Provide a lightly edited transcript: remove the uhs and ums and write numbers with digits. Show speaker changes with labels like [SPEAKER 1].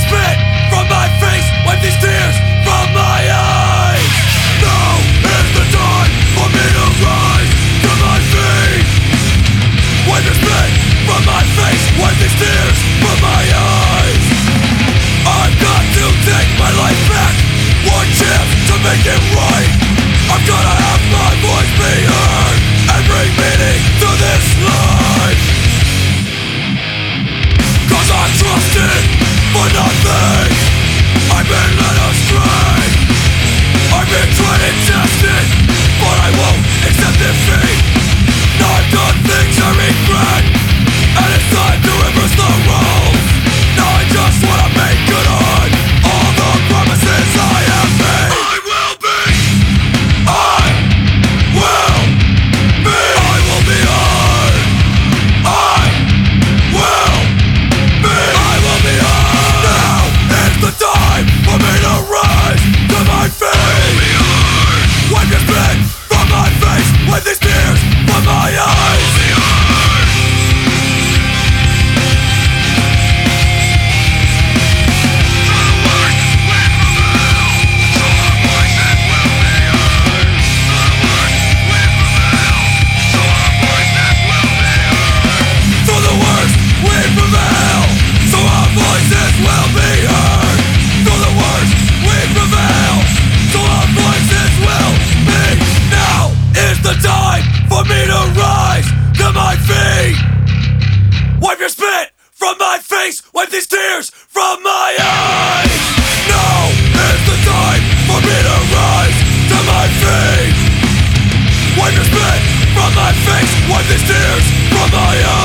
[SPEAKER 1] spit from my face, wipe these tears from my eyes. Now is the time for me to rise to my feet. Wipe your spit from my face, wipe these tears from my eyes. I've got to take my life back, one chance to make it right. I've gotta have my voice be heard and bring meaning to this life. Cause I'm trusted for nothing, I've been led astray. I've been tried and tested, but I won't accept defeat. Now I've done things I regret, and it's time to reverse the roles. Now I just wanna make good on all the promises I have made. I will be heard. I will be heard. Now is the time for me to rise to my feet. Wipe your spit from my face, wipe these tears from my eyes. Wipe your spit from my face, wipe these tears from my eyes. Now is the time for me to rise to my feet. Wipe your spit from my face, wipe these tears from my eyes.